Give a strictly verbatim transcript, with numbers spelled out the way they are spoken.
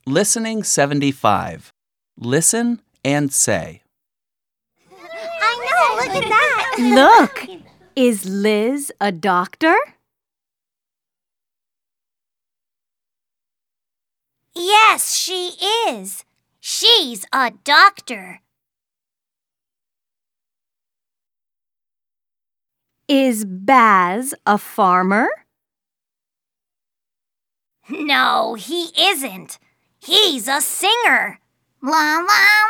Listening seventy-five. Listen and say. I know, look at that. Look, is Liz a doctor? Yes, she is. She's a doctor. Is Baz a farmer? No, he isn't. He's a singer. La la